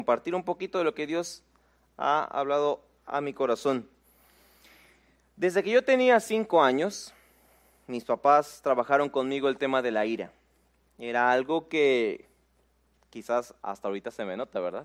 Compartir un poquito de lo que Dios ha hablado a mi corazón. Desde que yo tenía 5 años, mis papás trabajaron conmigo el tema de la ira. Era algo que quizás hasta ahorita se me nota, ¿verdad?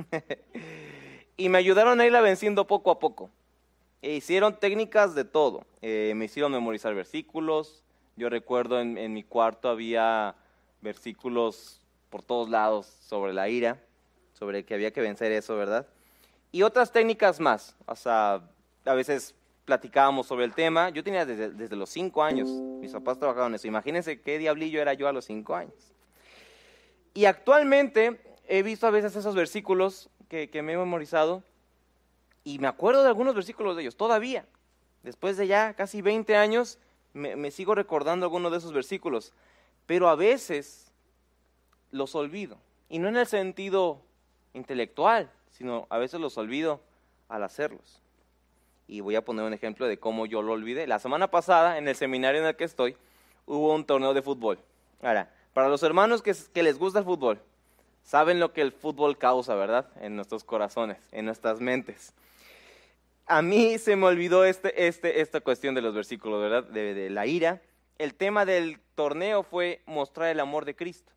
Y me ayudaron a irla venciendo poco a poco. E hicieron técnicas de todo. Me hicieron memorizar versículos. Yo recuerdo en mi cuarto había versículos por todos lados sobre la ira, sobre que había que vencer eso, ¿verdad? Y otras técnicas más. O sea, a veces platicábamos sobre el tema. Yo tenía desde los 5 años. Mis papás trabajaban en eso. Imagínense qué diablillo era yo a los 5 años. Y actualmente he visto a veces esos versículos que me he memorizado y me acuerdo de algunos versículos de ellos todavía. Después de ya casi 20 años me sigo recordando algunos de esos versículos, pero a veces los olvido. Y no en el sentido intelectual, sino a veces los olvido al hacerlos. Y voy a poner un ejemplo de cómo yo lo olvidé. La semana pasada, en el seminario en el que estoy, hubo un torneo de fútbol. Ahora, para los hermanos que les gusta el fútbol, saben lo que el fútbol causa, ¿verdad? En nuestros corazones, en nuestras mentes. A mí se me olvidó esta cuestión de los versículos, ¿verdad? De la ira. El tema del torneo fue mostrar el amor de Cristo.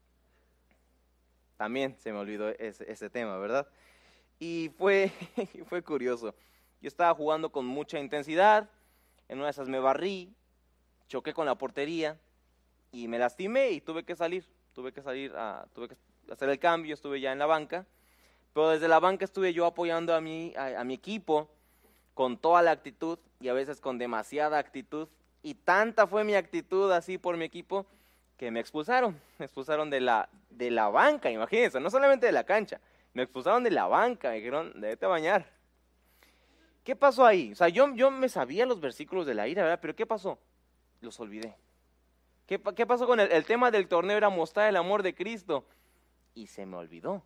También se me olvidó ese tema, ¿verdad? Y fue curioso. Yo estaba jugando con mucha intensidad, en una de esas me barrí, choqué con la portería y me lastimé y tuve que hacer el cambio, estuve ya en la banca, pero desde la banca estuve yo apoyando a mi equipo con toda la actitud y a veces con demasiada actitud, y tanta fue mi actitud así por mi equipo que me expulsaron de la banca, imagínense, no solamente de la cancha, me expulsaron de la banca, me dijeron, déjate bañar. ¿Qué pasó ahí? O sea, yo me sabía los versículos de la ira, ¿verdad? Pero ¿qué pasó? Los olvidé. ¿Qué pasó con el tema del torneo? Era mostrar el amor de Cristo y se me olvidó.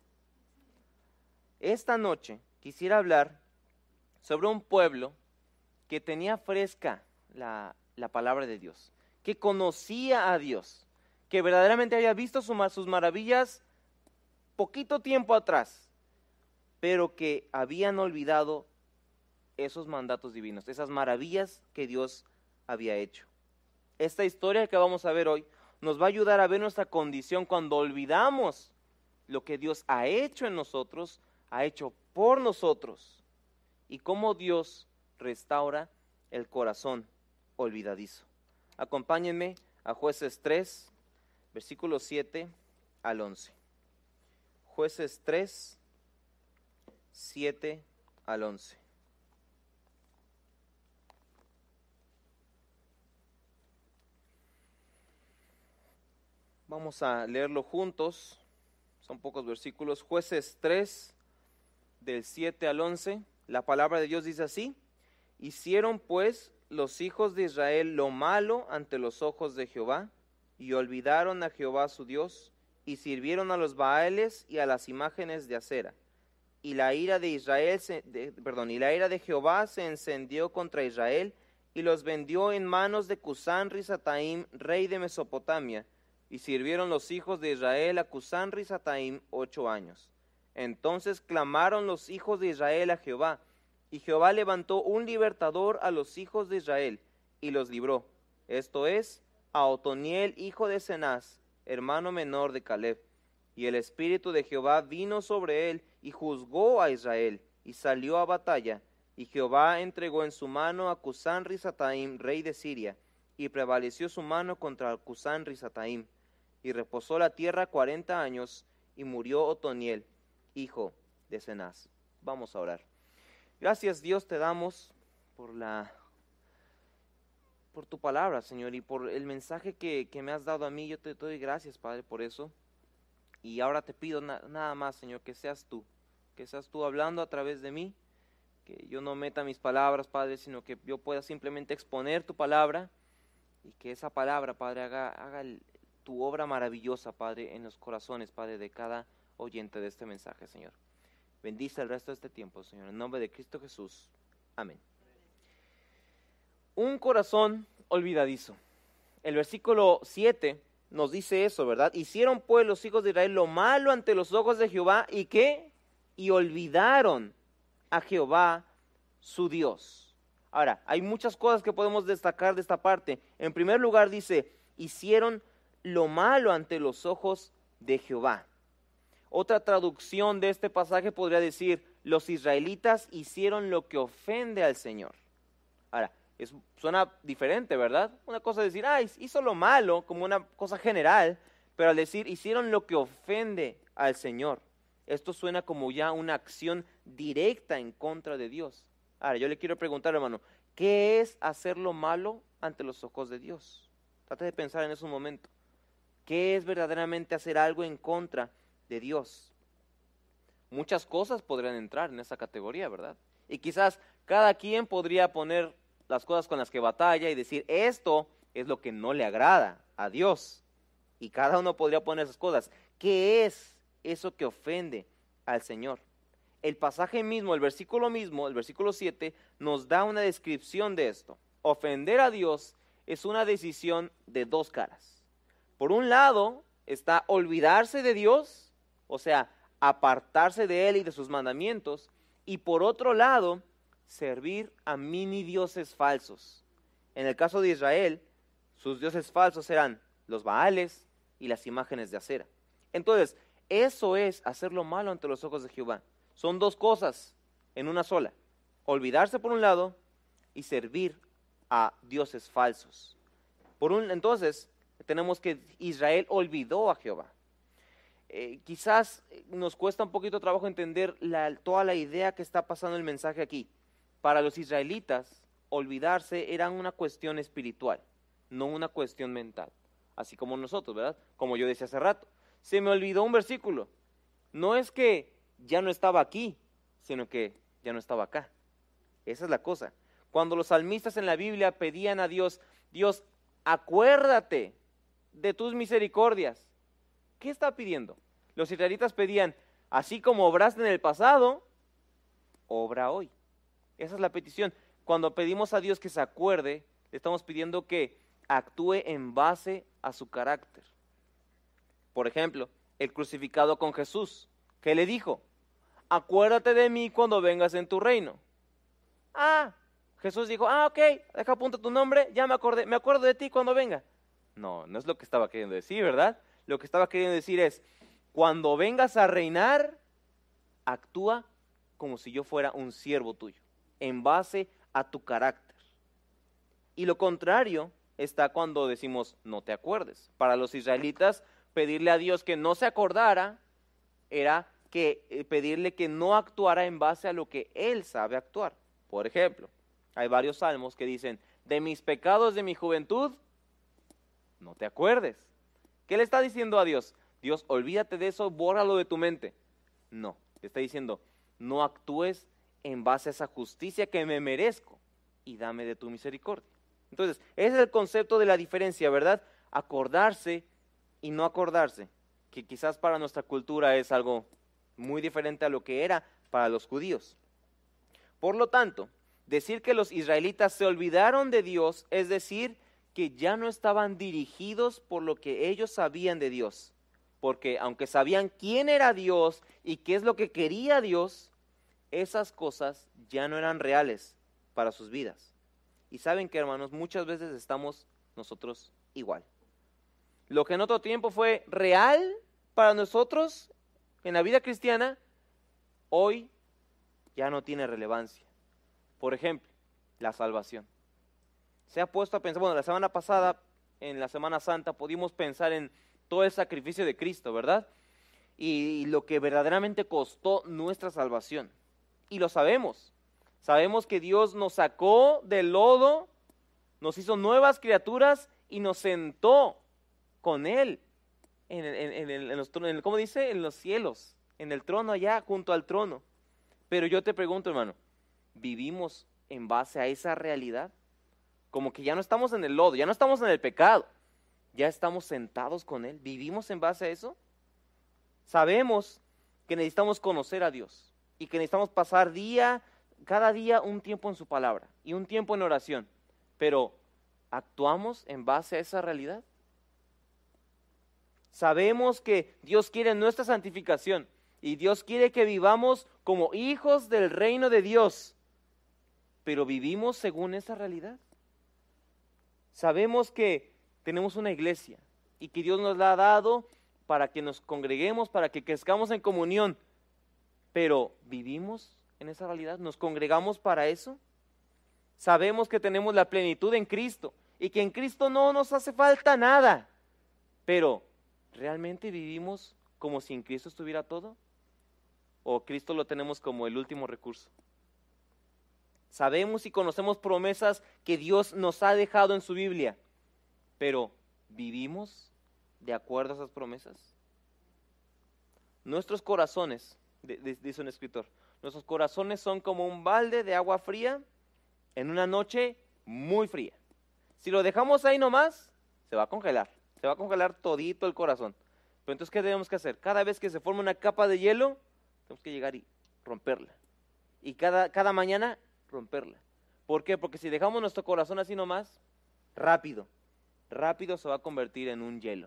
Esta noche quisiera hablar sobre un pueblo que tenía fresca la palabra de Dios, que conocía a Dios, que verdaderamente había visto sus maravillas poquito tiempo atrás, pero que habían olvidado esos mandatos divinos, esas maravillas que Dios había hecho. Esta historia que vamos a ver hoy nos va a ayudar a ver nuestra condición cuando olvidamos lo que Dios ha hecho en nosotros, ha hecho por nosotros, y cómo Dios restaura el corazón olvidadizo. Acompáñenme a Jueces 3, versículos 7 al 11. Jueces 3, 7 al 11. Vamos a leerlo juntos, son pocos versículos. Jueces 3, del 7 al 11, la palabra de Dios dice así: hicieron pues los hijos de Israel lo malo ante los ojos de Jehová, y olvidaron a Jehová su Dios, y sirvieron a los Baales y a las imágenes de acera. Y la ira de Jehová se encendió contra Israel, y los vendió en manos de Cusán-Risataim, rey de Mesopotamia. Y sirvieron los hijos de Israel a Cusán-Risataim 8 años. Entonces clamaron los hijos de Israel a Jehová, y Jehová levantó un libertador a los hijos de Israel, y los libró. Esto es, a Otoniel, hijo de Cenaz, hermano menor de Caleb. Y el espíritu de Jehová vino sobre él, y juzgó a Israel, y salió a batalla. Y Jehová entregó en su mano a Cusán-Risataim, rey de Siria, y prevaleció su mano contra Cusán-Risataim. Y reposó la tierra 40 años, y murió Otoniel, hijo de Cenaz. Vamos a orar. Gracias, Dios, te damos por tu palabra, Señor, y por el mensaje que me has dado a mí. Yo te doy gracias, Padre, por eso. Y ahora te pido nada más, Señor, que seas tú hablando a través de mí, que yo no meta mis palabras, Padre, sino que yo pueda simplemente exponer tu palabra, y que esa palabra, Padre, haga tu obra maravillosa, Padre, en los corazones, Padre, de cada oyente de este mensaje, Señor. Bendice el resto de este tiempo, Señor, en nombre de Cristo Jesús. Amén. Un corazón olvidadizo. El versículo 7 nos dice eso, ¿verdad? Hicieron pues los hijos de Israel lo malo ante los ojos de Jehová, ¿y qué? Y olvidaron a Jehová su Dios. Ahora, hay muchas cosas que podemos destacar de esta parte. En primer lugar dice, hicieron lo malo ante los ojos de Jehová. Otra traducción de este pasaje podría decir, los israelitas hicieron lo que ofende al Señor. Ahora, suena diferente, ¿verdad? Una cosa es decir, hizo lo malo, como una cosa general, pero al decir, hicieron lo que ofende al Señor, esto suena como ya una acción directa en contra de Dios. Ahora, yo le quiero preguntar, hermano, ¿qué es hacer lo malo ante los ojos de Dios? Trate de pensar en eso un momento. ¿Qué es verdaderamente hacer algo en contra de Dios? Muchas cosas podrían entrar en esa categoría, ¿verdad? Y quizás cada quien podría poner las cosas con las que batalla y decir, esto es lo que no le agrada a Dios. Y cada uno podría poner esas cosas. ¿Qué es eso que ofende al Señor? El pasaje mismo, el versículo 7, nos da una descripción de esto. Ofender a Dios es una decisión de dos caras. Por un lado está olvidarse de Dios, o sea, apartarse de Él y de sus mandamientos, y por otro lado, servir a mini dioses falsos. En el caso de Israel, sus dioses falsos eran los Baales y las imágenes de acera. Entonces, eso es hacer lo malo ante los ojos de Jehová. Son dos cosas en una sola. Olvidarse por un lado y servir a dioses falsos. Entonces, tenemos que Israel olvidó a Jehová. Quizás nos cuesta un poquito de trabajo entender toda la idea que está pasando el mensaje aquí. Para los israelitas, olvidarse era una cuestión espiritual, no una cuestión mental. Así como nosotros, ¿verdad? Como yo decía hace rato. Se me olvidó un versículo. No es que ya no estaba aquí, sino que ya no estaba acá. Esa es la cosa. Cuando los salmistas en la Biblia pedían a Dios, Dios, acuérdate de tus misericordias. ¿Qué está pidiendo? Los israelitas pedían, así como obraste en el pasado, obra hoy. Esa es la petición. Cuando pedimos a Dios que se acuerde, le estamos pidiendo que actúe en base a su carácter. Por ejemplo, el crucificado con Jesús, ¿qué le dijo? Acuérdate de mí cuando vengas en tu reino. Jesús dijo, ok, deja apunta tu nombre, ya me acuerdo de ti cuando venga. No es lo que estaba queriendo decir, ¿verdad? Lo que estaba queriendo decir es, cuando vengas a reinar, actúa como si yo fuera un siervo tuyo, en base a tu carácter. Y lo contrario está cuando decimos, no te acuerdes. Para los israelitas, pedirle a Dios que no se acordara era pedirle que no actuara en base a lo que Él sabe actuar. Por ejemplo, hay varios salmos que dicen, de mis pecados de mi juventud, no te acuerdes. ¿Qué le está diciendo a Dios? Dios, olvídate de eso, bórralo de tu mente. No, le está diciendo, no actúes en base a esa justicia que me merezco y dame de tu misericordia. Entonces, ese es el concepto de la diferencia, ¿verdad? Acordarse y no acordarse, que quizás para nuestra cultura es algo muy diferente a lo que era para los judíos. Por lo tanto, decir que los israelitas se olvidaron de Dios es decir que ya no estaban dirigidos por lo que ellos sabían de Dios, porque aunque sabían quién era Dios y qué es lo que quería Dios, esas cosas ya no eran reales para sus vidas. Y saben que, hermanos, muchas veces estamos nosotros igual. Lo que en otro tiempo fue real para nosotros en la vida cristiana, hoy ya no tiene relevancia. Por ejemplo, la salvación. Se ha puesto a pensar, la semana pasada, en la Semana Santa, pudimos pensar en todo el sacrificio de Cristo, ¿verdad? Y lo que verdaderamente costó nuestra salvación. Y lo sabemos. Sabemos que Dios nos sacó del lodo, nos hizo nuevas criaturas y nos sentó con Él ¿cómo dice? En los cielos, en el trono allá, junto al trono. Pero yo te pregunto, hermano, ¿vivimos en base a esa realidad? Como que ya no estamos en el lodo, ya no estamos en el pecado, ya estamos sentados con Él. ¿Vivimos en base a eso? Sabemos que necesitamos conocer a Dios y que necesitamos pasar cada día un tiempo en su palabra y un tiempo en oración. Pero, ¿actuamos en base a esa realidad? Sabemos que Dios quiere nuestra santificación y Dios quiere que vivamos como hijos del reino de Dios. Pero ¿vivimos según esa realidad? Sabemos que tenemos una iglesia y que Dios nos la ha dado para que nos congreguemos, para que crezcamos en comunión. Pero ¿vivimos en esa realidad? ¿Nos congregamos para eso? Sabemos que tenemos la plenitud en Cristo y que en Cristo no nos hace falta nada. Pero ¿realmente vivimos como si en Cristo estuviera todo? ¿O Cristo lo tenemos como el último recurso? Sabemos y conocemos promesas que Dios nos ha dejado en su Biblia, pero ¿vivimos de acuerdo a esas promesas? Nuestros corazones, dice un escritor, nuestros corazones son como un balde de agua fría en una noche muy fría. Si lo dejamos ahí nomás, se va a congelar todito el corazón. Pero entonces, ¿qué tenemos que hacer? Cada vez que se forma una capa de hielo, tenemos que llegar y romperla. Y cada mañana romperla. ¿Por qué? Porque si dejamos nuestro corazón así nomás, rápido se va a convertir en un hielo.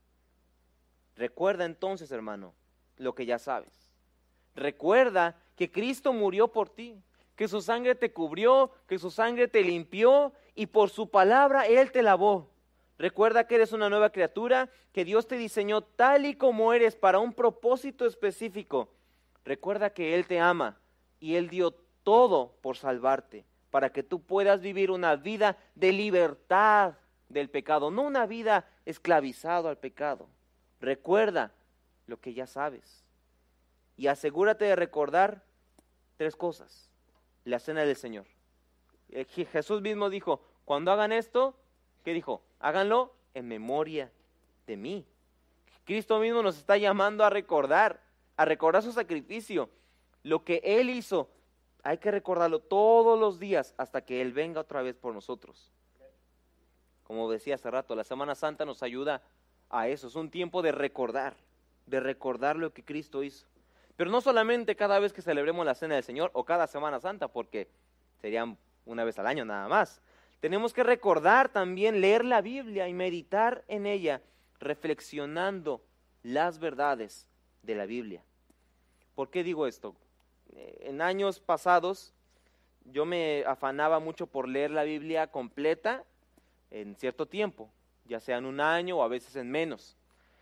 Recuerda entonces, hermano, lo que ya sabes. Recuerda que Cristo murió por ti, que su sangre te cubrió, que su sangre te limpió y por su palabra Él te lavó. Recuerda que eres una nueva criatura, que Dios te diseñó tal y como eres para un propósito específico. Recuerda que Él te ama y Él dio todo por salvarte, para que tú puedas vivir una vida de libertad del pecado, no una vida esclavizado al pecado. Recuerda lo que ya sabes y asegúrate de recordar 3 cosas. La cena del Señor. Jesús mismo dijo, cuando hagan esto, ¿qué dijo? Háganlo en memoria de mí. Cristo mismo nos está llamando a recordar su sacrificio, lo que Él hizo. Hay que recordarlo todos los días hasta que Él venga otra vez por nosotros. Como decía hace rato, la Semana Santa nos ayuda a eso. Es un tiempo de recordar lo que Cristo hizo. Pero no solamente cada vez que celebremos la Cena del Señor o cada Semana Santa, porque serían una vez al año nada más. Tenemos que recordar también leer la Biblia y meditar en ella, reflexionando las verdades de la Biblia. ¿Por qué digo esto? En años pasados yo me afanaba mucho por leer la Biblia completa en cierto tiempo, ya sea en un año o a veces en menos.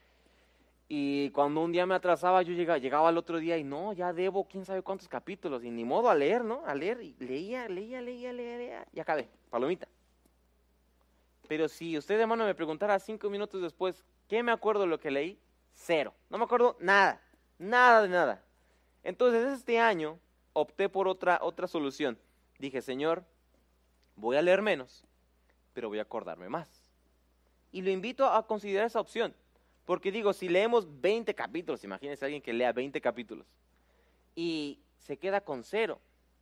Y cuando un día me atrasaba, yo llegaba al otro día y no, ya debo quién sabe cuántos capítulos, y ni modo a leer, ¿no? A leer, y leía, y acabé, palomita. Pero si usted, hermano, me preguntara 5 minutos después, ¿qué me acuerdo de lo que leí? 0, no me acuerdo nada de nada. Entonces este año opté por otra solución. Dije, Señor, voy a leer menos, pero voy a acordarme más. Y lo invito a considerar esa opción. Porque digo, si leemos 20 capítulos, imagínense a alguien que lea 20 capítulos y se queda con 0.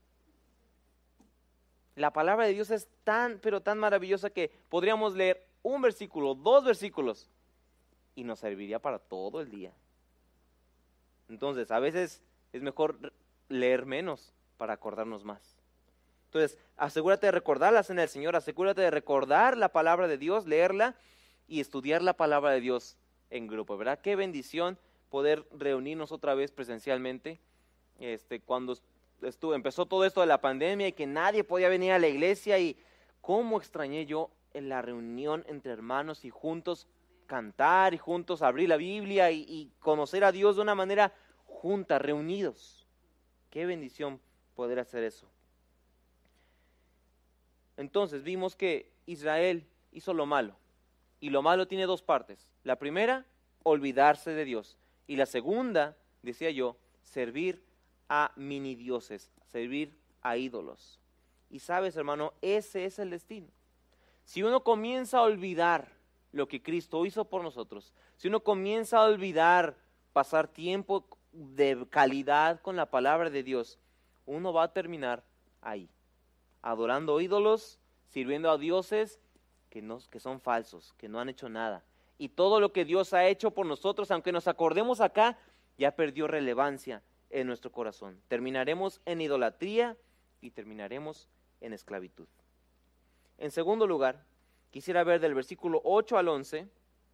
La palabra de Dios es tan, pero tan maravillosa que podríamos leer un versículo, 2 versículos y nos serviría para todo el día. Entonces, a veces es mejor leer menos para acordarnos más. Entonces, asegúrate de recordar la cena del Señor, asegúrate de recordar la palabra de Dios, leerla y estudiar la palabra de Dios en grupo, ¿verdad? Qué bendición poder reunirnos otra vez presencialmente. Cuando empezó todo esto de la pandemia y que nadie podía venir a la iglesia, y cómo extrañé yo en la reunión entre hermanos y juntos cantar y juntos abrir la Biblia y conocer a Dios de una manera junta, reunidos. Qué bendición poder hacer eso. Entonces vimos que Israel hizo lo malo, y lo malo tiene 2 partes. La primera, olvidarse de Dios, y la segunda, decía yo, servir a mini dioses, servir a ídolos. Y sabes, hermano, ese es el destino. Si uno comienza a olvidar lo que Cristo hizo por nosotros, si uno comienza a olvidar pasar tiempo de calidad con la palabra de Dios, uno va a terminar ahí, adorando ídolos, sirviendo a dioses que son falsos, que no han hecho nada. Y todo lo que Dios ha hecho por nosotros, aunque nos acordemos acá, ya perdió relevancia en nuestro corazón. Terminaremos en idolatría y terminaremos en esclavitud. En segundo lugar, quisiera ver del versículo 8 al 11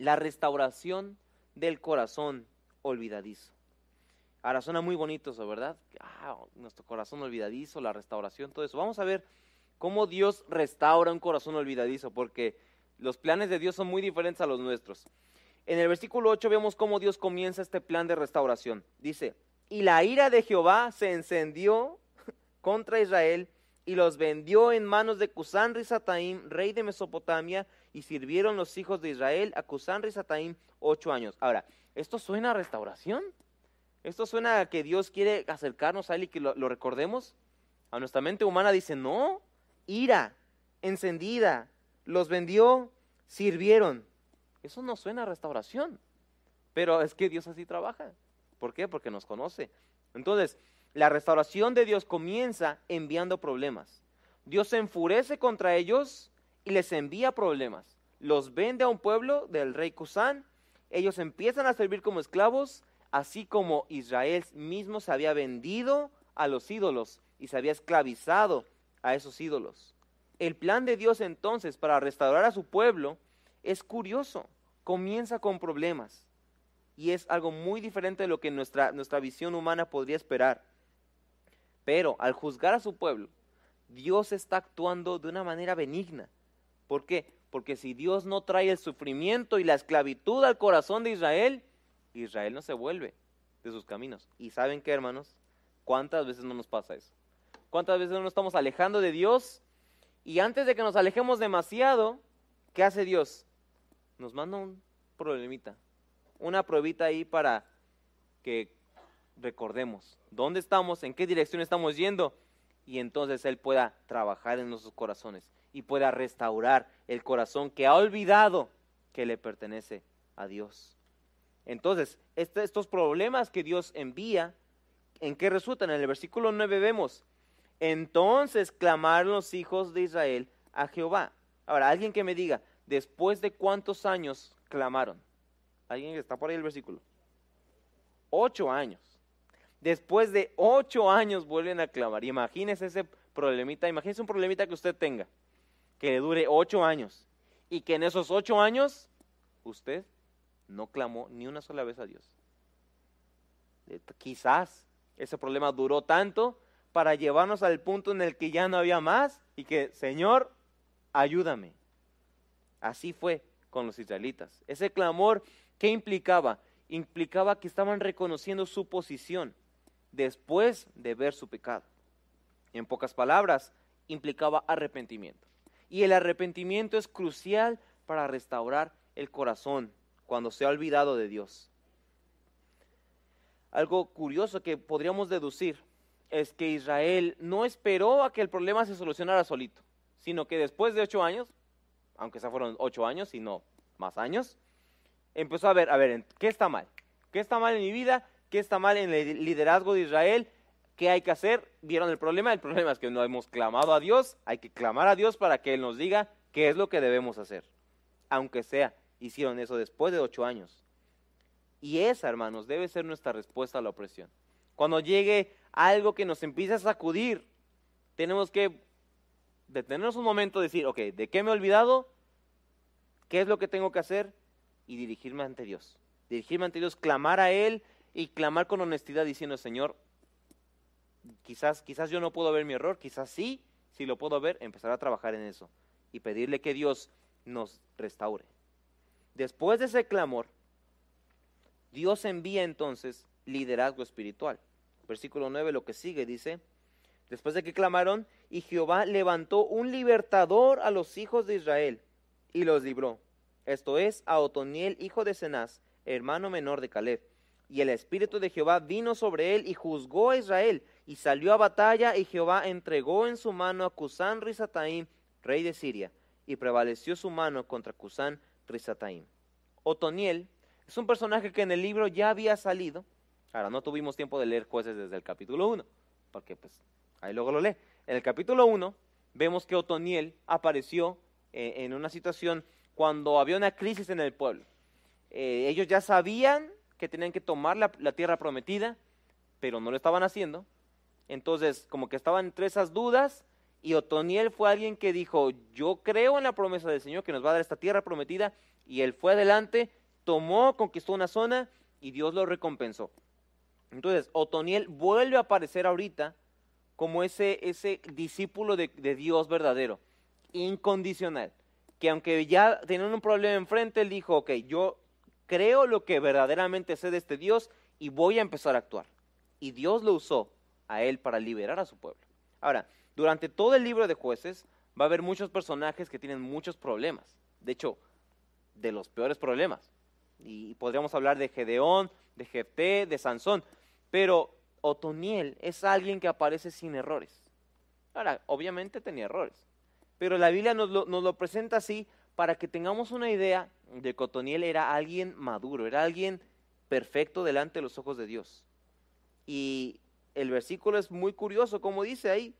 la restauración del corazón olvidadizo. Ahora suena muy bonito eso, ¿verdad? Nuestro corazón olvidadizo, la restauración, todo eso. Vamos a ver cómo Dios restaura un corazón olvidadizo, porque los planes de Dios son muy diferentes a los nuestros. En el versículo 8 vemos cómo Dios comienza este plan de restauración. Dice, y la ira de Jehová se encendió contra Israel y los vendió en manos de Cusán Risataim, rey de Mesopotamia, y sirvieron los hijos de Israel a Cusán Risataim 8 años. Ahora, ¿esto suena a restauración? ¿Esto suena a que Dios quiere acercarnos a Él y que lo recordemos? A nuestra mente humana dice, no, ira encendida, los vendió, sirvieron. Eso no suena a restauración, pero es que Dios así trabaja. ¿Por qué? Porque nos conoce. Entonces, la restauración de Dios comienza enviando problemas. Dios se enfurece contra ellos y les envía problemas. Los vende a un pueblo del rey Cusán, ellos empiezan a servir como esclavos, así como Israel mismo se había vendido a los ídolos y se había esclavizado a esos ídolos. El plan de Dios entonces para restaurar a su pueblo es curioso, comienza con problemas y es algo muy diferente de lo que nuestra visión humana podría esperar. Pero al juzgar a su pueblo, Dios está actuando de una manera benigna. ¿Por qué? Porque si Dios no trae el sufrimiento y la esclavitud al corazón de Israel, Israel no se vuelve de sus caminos. ¿Y saben qué, hermanos? ¿Cuántas veces no nos pasa eso? ¿Cuántas veces no nos estamos alejando de Dios? Y antes de que nos alejemos demasiado, ¿qué hace Dios? Nos manda un problemita, una pruebita ahí para que recordemos dónde estamos, en qué dirección estamos yendo, y entonces Él pueda trabajar en nuestros corazones y pueda restaurar el corazón que ha olvidado que le pertenece a Dios. Entonces, estos problemas que Dios envía, ¿en qué resultan? En el versículo 9 vemos, entonces clamaron los hijos de Israel a Jehová. Ahora, alguien que me diga, ¿después de cuántos años clamaron? ¿Alguien que está por ahí el versículo? 8 años. Después de 8 años vuelven a clamar. Imagínese ese problemita, imagínese un problemita que usted tenga, que le dure 8 años, y que en esos 8 años, usted no clamó ni una sola vez a Dios. Quizás ese problema duró tanto para llevarnos al punto en el que ya no había más y que, Señor, ayúdame. Así fue con los israelitas. Ese clamor, ¿qué implicaba? Implicaba que estaban reconociendo su posición después de ver su pecado. En pocas palabras, implicaba arrepentimiento. Y el arrepentimiento es crucial para restaurar el corazón cuando se ha olvidado de Dios. Algo curioso que podríamos deducir es que Israel no esperó a que el problema se solucionara solito, sino que después de 8 años, aunque se fueron 8 años y no más años, empezó a ver, ¿qué está mal? ¿Qué está mal en mi vida? ¿Qué está mal en el liderazgo de Israel? ¿Qué hay que hacer? ¿Vieron el problema? El problema es que no hemos clamado a Dios, hay que clamar a Dios para que Él nos diga qué es lo que debemos hacer. Aunque sea, hicieron eso después de 8 años. Y esa, hermanos, debe ser nuestra respuesta a la opresión. Cuando llegue algo que nos empiece a sacudir, tenemos que detenernos un momento y decir, ok, ¿de qué me he olvidado? ¿Qué es lo que tengo que hacer? Y dirigirme ante Dios. Dirigirme ante Dios, clamar a Él y clamar con honestidad diciendo, Señor, quizás yo no puedo ver mi error, quizás sí, si lo puedo ver, empezar a trabajar en eso y pedirle que Dios nos restaure. Después de ese clamor, Dios envía entonces liderazgo espiritual. Versículo 9, lo que sigue, dice, después de que clamaron, y Jehová levantó un libertador a los hijos de Israel y los libró. Esto es, a Otoniel, hijo de Cenaz, hermano menor de Caleb. Y el espíritu de Jehová vino sobre él y juzgó a Israel, y salió a batalla, y Jehová entregó en su mano a Cusán Risataim, rey de Siria, y prevaleció su mano contra Cusán Risataim. Otoniel es un personaje que en el libro ya había salido. Ahora, no tuvimos tiempo de leer Jueces desde el capítulo 1, porque pues ahí luego lo lee. En el capítulo 1 vemos que Otoniel apareció en una situación cuando había una crisis en el pueblo. Ellos ya sabían que tenían que tomar la tierra prometida, pero no lo estaban haciendo. Entonces, como que estaban entre esas dudas, y Otoniel fue alguien que dijo, yo creo en la promesa del Señor que nos va a dar esta tierra prometida, Y él fue adelante, tomó, conquistó una zona y Dios lo recompensó. Entonces, Otoniel vuelve a aparecer ahorita como ese discípulo de Dios verdadero, incondicional, que aunque ya tenían un problema enfrente, él dijo, ok, yo creo lo que verdaderamente sé de este Dios y voy a empezar a actuar. Y Dios lo usó a él para liberar a su pueblo. Ahora, durante todo el libro de Jueces va a haber muchos personajes que tienen muchos problemas. De hecho, de los peores problemas. Y podríamos hablar de Gedeón, de Jefté, de Sansón. Pero Otoniel es alguien que aparece sin errores. Ahora, obviamente tenía errores. Pero la Biblia nos lo presenta así para que tengamos una idea de que Otoniel era alguien maduro, era alguien perfecto delante de los ojos de Dios. Y el versículo es muy curioso, como dice ahí.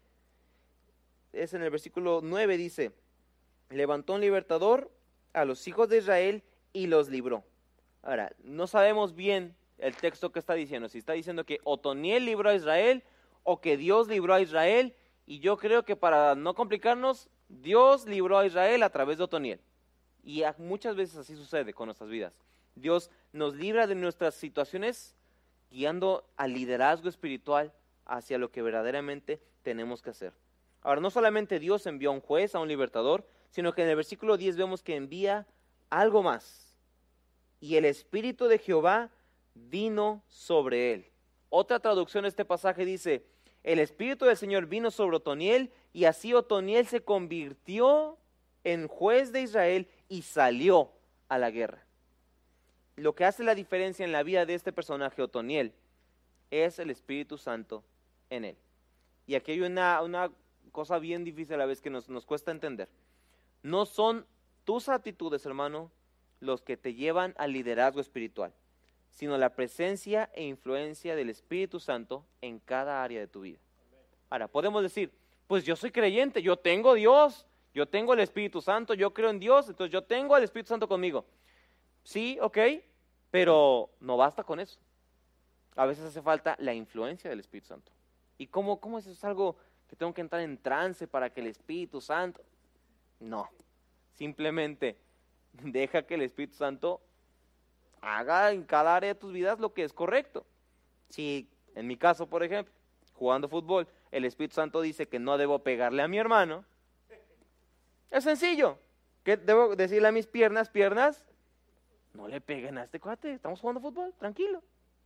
Es en el versículo 9, dice, levantó un libertador a los hijos de Israel y los libró. Ahora, no sabemos bien el texto que está diciendo, si está diciendo que Otoniel libró a Israel o que Dios libró a Israel, y yo creo que para no complicarnos, Dios libró a Israel a través de Otoniel. Y muchas veces así sucede con nuestras vidas. Dios nos libra de nuestras situaciones guiando al liderazgo espiritual hacia lo que verdaderamente tenemos que hacer. Ahora, no solamente Dios envió a un juez, a un libertador, sino que en el versículo 10 vemos que envía algo más. Y el Espíritu de Jehová vino sobre él. Otra traducción de este pasaje dice, el Espíritu del Señor vino sobre Otoniel, y así Otoniel se convirtió en juez de Israel y salió a la guerra. Lo que hace la diferencia en la vida de este personaje, Otoniel, es el Espíritu Santo en él. Y aquí hay una cosa bien difícil a la vez que nos cuesta entender. No son tus actitudes, hermano, los que te llevan al liderazgo espiritual, sino la presencia e influencia del Espíritu Santo en cada área de tu vida. Ahora, podemos decir, pues yo soy creyente, yo tengo Dios, yo tengo el Espíritu Santo, yo creo en Dios, entonces yo tengo al Espíritu Santo conmigo. Sí, ok, pero no basta con eso. A veces hace falta la influencia del Espíritu Santo. ¿Y cómo es eso? ¿Es algo que tengo que entrar en trance para que el Espíritu Santo? No, simplemente deja que el Espíritu Santo haga en cada área de tus vidas lo que es correcto. Si en mi caso, por ejemplo, jugando fútbol, el Espíritu Santo dice que no debo pegarle a mi hermano, es sencillo. ¿Qué debo decirle a mis piernas? No le peguen a este cuate, estamos jugando fútbol, tranquilo.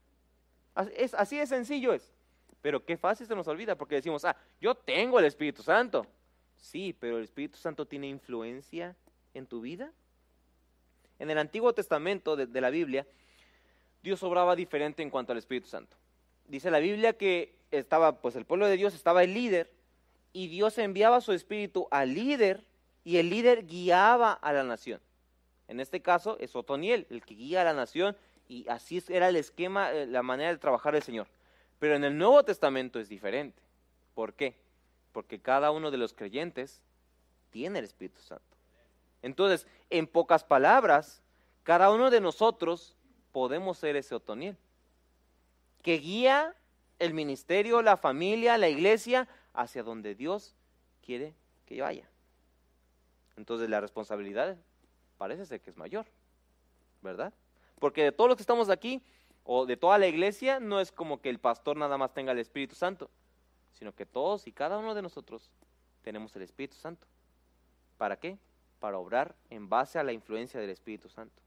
Así de sencillo es. Pero qué fácil se nos olvida porque decimos, yo tengo el Espíritu Santo. Sí, pero el Espíritu Santo tiene influencia en tu vida. En el Antiguo Testamento de la Biblia, Dios obraba diferente en cuanto al Espíritu Santo. Dice la Biblia que estaba, pues el pueblo de Dios estaba el líder, y Dios enviaba su Espíritu al líder, y el líder guiaba a la nación. En este caso es Otoniel, el que guía a la nación, y así era el esquema, la manera de trabajar del Señor. Pero en el Nuevo Testamento es diferente. ¿Por qué? Porque cada uno de los creyentes tiene el Espíritu Santo. Entonces, en pocas palabras, cada uno de nosotros podemos ser ese Otoniel, que guía el ministerio, la familia, la iglesia, hacia donde Dios quiere que vaya. Entonces la responsabilidad parece ser que es mayor, ¿verdad? Porque de todos los que estamos aquí, o de toda la iglesia, no es como que el pastor nada más tenga el Espíritu Santo, sino que todos y cada uno de nosotros tenemos el Espíritu Santo. ¿Para qué? Para obrar en base a la influencia del Espíritu Santo.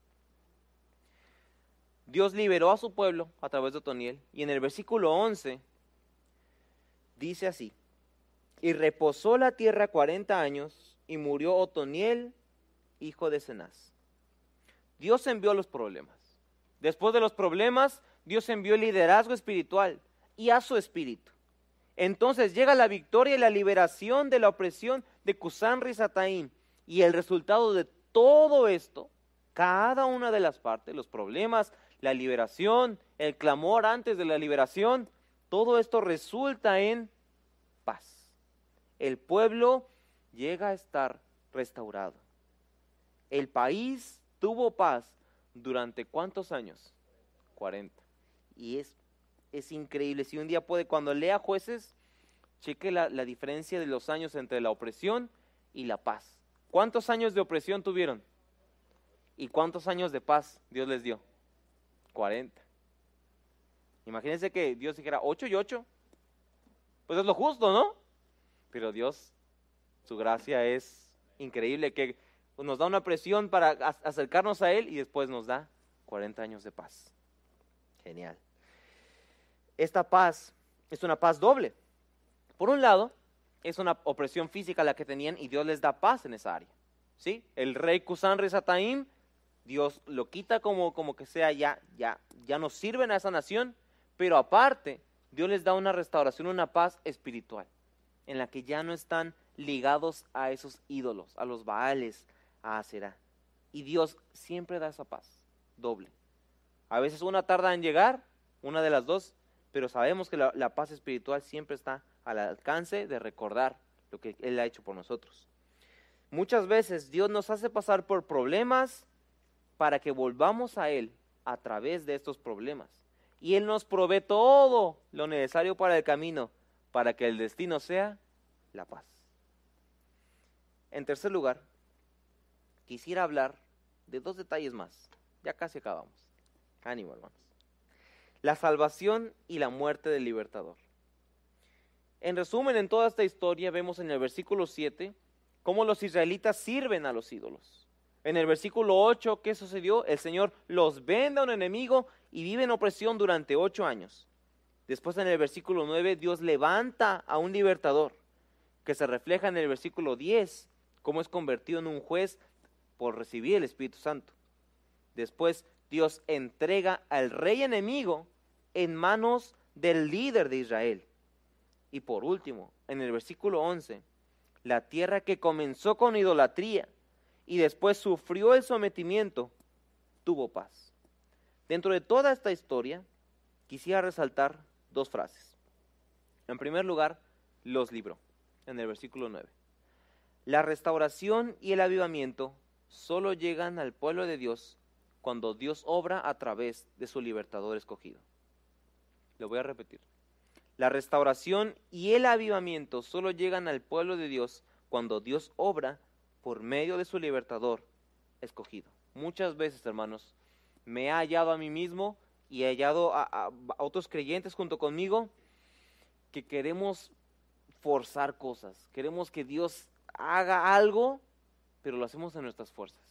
Dios liberó a su pueblo a través de Otoniel, y en el versículo 11 dice así: y reposó la tierra 40 años, y murió Otoniel, hijo de Cenaz. Dios envió los problemas. Después de los problemas, Dios envió el liderazgo espiritual y a su espíritu. Entonces llega la victoria y la liberación de la opresión de Cusán Risataim. Y el resultado de todo esto, cada una de las partes, los problemas, la liberación, el clamor antes de la liberación, todo esto resulta en paz. El pueblo llega a estar restaurado. El país tuvo paz durante ¿cuántos años? 40. Y es increíble. Si un día puede, cuando lea Jueces, cheque la diferencia de los años entre la opresión y la paz. ¿Cuántos años de opresión tuvieron? ¿Y cuántos años de paz Dios les dio? 40. Imagínense que Dios dijera 8 y 8. Pues es lo justo, ¿no? Pero Dios, su gracia es increíble, que nos da una presión para acercarnos a Él y después nos da 40 años de paz. Genial. Esta paz es una paz doble. Por un lado, es una opresión física la que tenían y Dios les da paz en esa área. ¿Sí? El rey Cusán Risataim, Dios lo quita como que sea, ya no sirven a esa nación, pero aparte, Dios les da una restauración, una paz espiritual, en la que ya no están ligados a esos ídolos, a los Baales, a Aserá. Y Dios siempre da esa paz, doble. A veces una tarda en llegar, una de las dos, pero sabemos que la paz espiritual siempre está al alcance de recordar lo que Él ha hecho por nosotros. Muchas veces Dios nos hace pasar por problemas para que volvamos a Él a través de estos problemas. Y Él nos provee todo lo necesario para el camino, para que el destino sea la paz. En tercer lugar, quisiera hablar de 2 detalles más. Ya casi acabamos. Ánimo, hermanos. La salvación y la muerte del libertador. En resumen, en toda esta historia vemos en el versículo 7 cómo los israelitas sirven a los ídolos. En el versículo 8, ¿qué sucedió? El Señor los vende a un enemigo y vive en opresión durante 8 años. Después en el versículo 9, Dios levanta a un libertador, que se refleja en el versículo 10, cómo es convertido en un juez por recibir el Espíritu Santo. Después Dios entrega al rey enemigo en manos del líder de Israel. Y por último, en el versículo 11, la tierra que comenzó con idolatría y después sufrió el sometimiento, tuvo paz. Dentro de toda esta historia, quisiera resaltar 2 frases. En primer lugar, los libró, en el versículo 9. La restauración y el avivamiento solo llegan al pueblo de Dios cuando Dios obra a través de su libertador escogido. Lo voy a repetir. La restauración y el avivamiento solo llegan al pueblo de Dios cuando Dios obra por medio de su libertador escogido. Muchas veces, hermanos, me he hallado a mí mismo y he hallado a otros creyentes junto conmigo que queremos forzar cosas. Queremos que Dios haga algo, pero lo hacemos en nuestras fuerzas.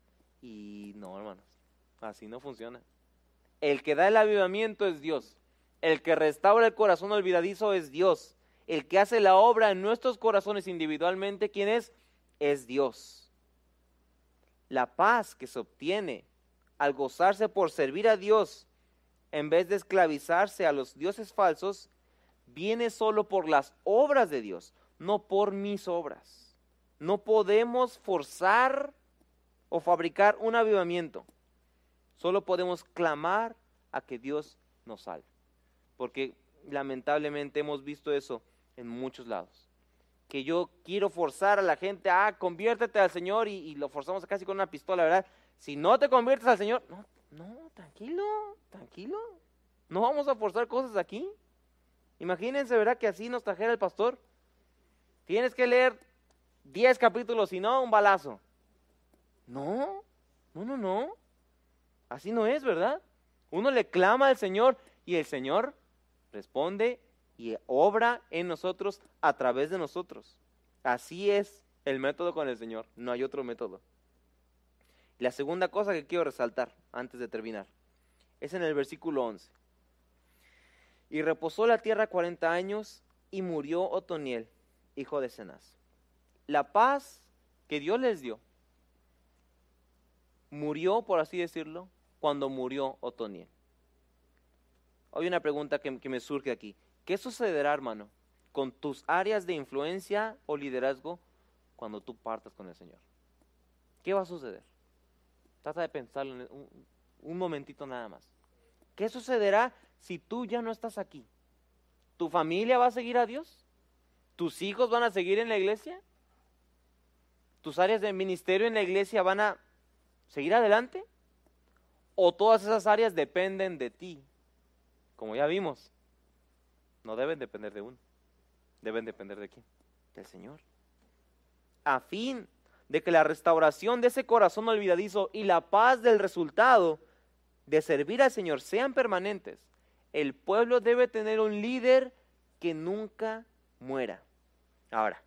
Y no, hermanos, así no funciona. El que da el avivamiento es Dios. El que restaura el corazón olvidadizo es Dios. El que hace la obra en nuestros corazones individualmente, ¿quién es? Es Dios. La paz que se obtiene al gozarse por servir a Dios en vez de esclavizarse a los dioses falsos, viene solo por las obras de Dios, no por mis obras. No podemos forzar o fabricar un avivamiento. Solo podemos clamar a que Dios nos salve. Porque lamentablemente hemos visto eso en muchos lados. Que yo quiero forzar a la gente, conviértete al Señor y lo forzamos casi con una pistola, ¿verdad? Si no te conviertes al Señor, no, tranquilo. No vamos a forzar cosas aquí. Imagínense, ¿verdad? Que así nos trajera el pastor. Tienes que leer 10 capítulos, si no, un balazo. No. Así no es, ¿verdad? Uno le clama al Señor y el Señor responde y obra en nosotros a través de nosotros. Así es el método con el Señor, no hay otro método. La segunda cosa que quiero resaltar antes de terminar es en el versículo 11. Y reposó la tierra 40 años y murió Otoniel, hijo de Cenaz. La paz que Dios les dio murió, por así decirlo, cuando murió Otoniel. Hay una pregunta que me surge aquí. ¿Qué sucederá, hermano, con tus áreas de influencia o liderazgo cuando tú partas con el Señor? ¿Qué va a suceder? Trata de pensarlo un momentito nada más. ¿Qué sucederá si tú ya no estás aquí? ¿Tu familia va a seguir a Dios? ¿Tus hijos van a seguir en la iglesia? ¿Tus áreas de ministerio en la iglesia van a seguir adelante? ¿O todas esas áreas dependen de ti? Como ya vimos, no deben depender de uno. Deben depender de quién? Del Señor. A fin de que la restauración de ese corazón olvidadizo y la paz del resultado de servir al Señor sean permanentes, el pueblo debe tener un líder que nunca muera. Ahora,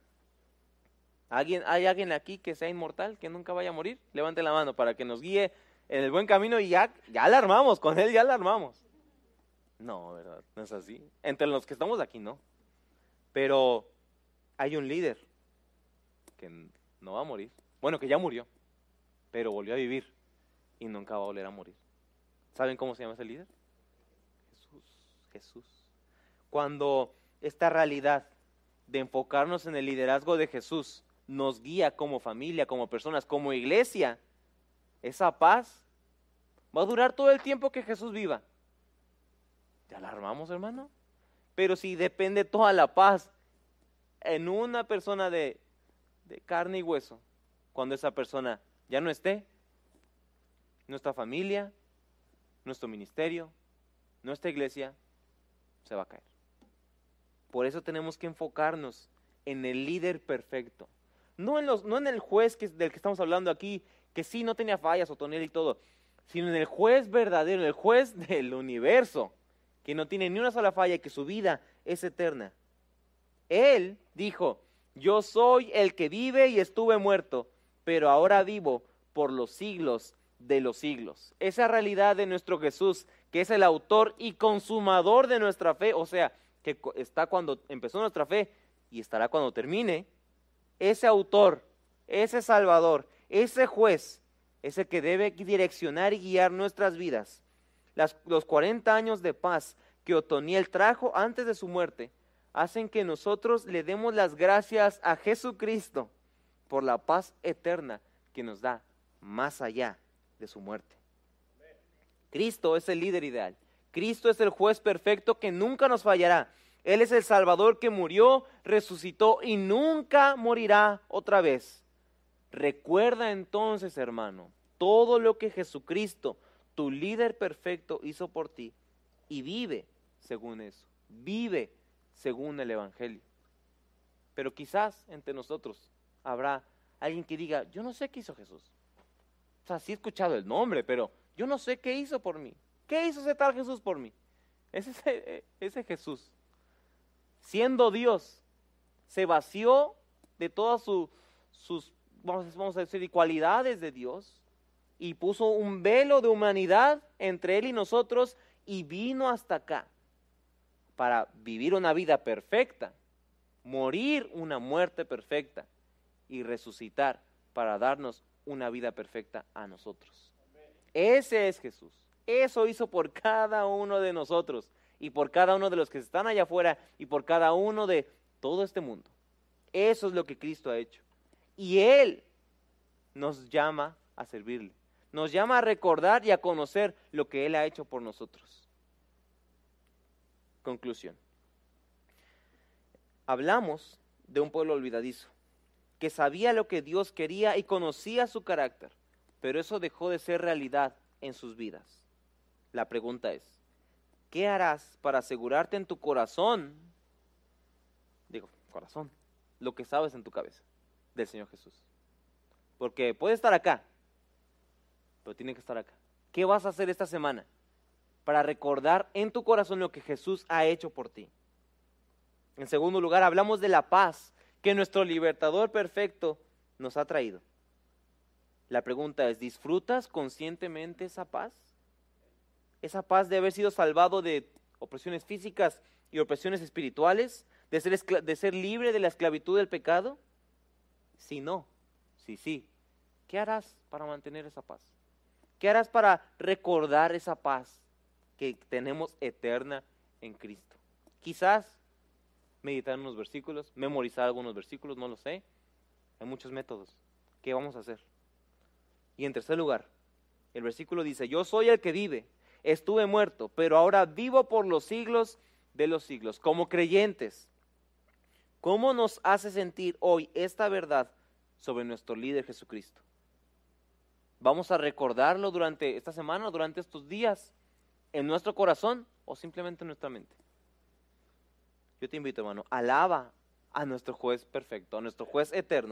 ¿hay alguien aquí que sea inmortal, que nunca vaya a morir? Levante la mano para que nos guíe en el buen camino y ya la armamos, con él ya la armamos. No, ¿verdad? No es así. Entre los que estamos aquí, no. Pero hay un líder que no va a morir. Bueno, que ya murió, pero volvió a vivir y nunca va a volver a morir. ¿Saben cómo se llama ese líder? Jesús. Cuando esta realidad de enfocarnos en el liderazgo de Jesús nos guía como familia, como personas, como iglesia, esa paz va a durar todo el tiempo que Jesús viva. ¿Ya la armamos, hermano? Pero si depende toda la paz en una persona de carne y hueso, cuando esa persona ya no esté, nuestra familia, nuestro ministerio, nuestra iglesia, se va a caer. Por eso tenemos que enfocarnos en el líder perfecto. No en el juez del que estamos hablando aquí, que sí no tenía fallas, Otoniel y todo, sino en el juez verdadero, en el juez del universo, que no tiene ni una sola falla y que su vida es eterna. Él dijo: yo soy el que vive y estuve muerto, pero ahora vivo por los siglos de los siglos. Esa realidad de nuestro Jesús, que es el autor y consumador de nuestra fe, o sea, que está cuando empezó nuestra fe y estará cuando termine, ese autor, ese salvador, ese juez, es el que debe direccionar y guiar nuestras vidas. Los 40 años de paz que Otoniel trajo antes de su muerte hacen que nosotros le demos las gracias a Jesucristo por la paz eterna que nos da más allá de su muerte. Cristo es el líder ideal. Cristo es el juez perfecto que nunca nos fallará. Él es el Salvador que murió, resucitó y nunca morirá otra vez. Recuerda entonces, hermano, todo lo que Jesucristo, tu líder perfecto, hizo por ti, y vive según eso. Vive según el Evangelio. Pero quizás entre nosotros habrá alguien que diga: yo no sé qué hizo Jesús. O sea, sí he escuchado el nombre, pero yo no sé qué hizo por mí. ¿Qué hizo ese tal Jesús por mí? Ese Jesús, siendo Dios, se vació de todas sus, vamos a decir, cualidades de Dios, y puso un velo de humanidad entre Él y nosotros, y vino hasta acá para vivir una vida perfecta, morir una muerte perfecta y resucitar para darnos una vida perfecta a nosotros. Ese es Jesús. Eso hizo por cada uno de nosotros y por cada uno de los que están allá afuera y por cada uno de todo este mundo. Eso es lo que Cristo ha hecho. Y Él nos llama a servirle. Nos llama a recordar y a conocer lo que Él ha hecho por nosotros. Conclusión. Hablamos de un pueblo olvidadizo, que sabía lo que Dios quería y conocía su carácter, pero eso dejó de ser realidad en sus vidas. La pregunta es: ¿qué harás para asegurarte en tu corazón, lo que sabes en tu cabeza del Señor Jesús? Porque puede estar acá, pero tiene que estar acá. ¿Qué vas a hacer esta semana para recordar en tu corazón lo que Jesús ha hecho por ti? En segundo lugar, hablamos de la paz que nuestro libertador perfecto nos ha traído. La pregunta es: ¿disfrutas conscientemente esa paz? Esa paz de haber sido salvado de opresiones físicas y opresiones espirituales, de ser libre de la esclavitud del pecado. Si no, sí, ¿qué harás para mantener esa paz? ¿Qué harás para recordar esa paz que tenemos eterna en Cristo? Quizás meditar unos versículos, memorizar algunos versículos, no lo sé. Hay muchos métodos. ¿Qué vamos a hacer? Y en tercer lugar, el versículo dice: yo soy el que vive, estuve muerto, pero ahora vivo por los siglos de los siglos. Como creyentes, ¿cómo nos hace sentir hoy esta verdad sobre nuestro líder Jesucristo? ¿Vamos a recordarlo durante esta semana, durante estos días, en nuestro corazón o simplemente en nuestra mente? Yo te invito, hermano, alaba a nuestro juez perfecto, a nuestro juez eterno,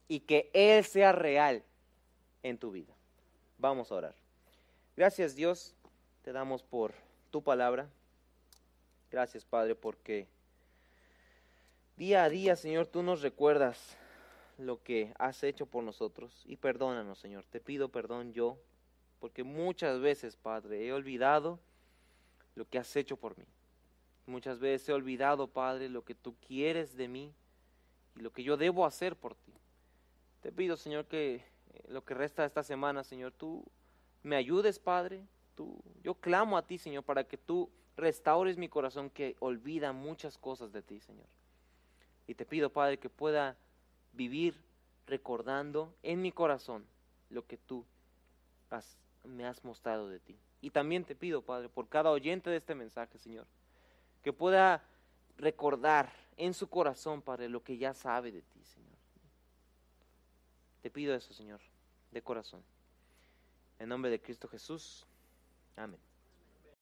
y que Él sea real en tu vida. Vamos a orar. Gracias, Dios, te damos por tu palabra. Gracias, Padre, porque día a día, Señor, tú nos recuerdas lo que has hecho por nosotros. Y perdónanos, Señor. Te pido perdón yo, porque muchas veces, Padre, he olvidado lo que has hecho por mí. Muchas veces he olvidado, Padre, lo que tú quieres de mí y lo que yo debo hacer por ti. Te pido, Señor, que lo que resta de esta semana, Señor, tú me ayudes, Padre. Yo clamo a ti, Señor, para que tú restaures mi corazón que olvida muchas cosas de ti, Señor. Y te pido, Padre, que pueda vivir recordando en mi corazón lo que tú me has mostrado de ti. Y también te pido, Padre, por cada oyente de este mensaje, Señor, que pueda recordar en su corazón, Padre, lo que ya sabe de ti, Señor. Te pido eso, Señor, de corazón. En nombre de Cristo Jesús. Amén.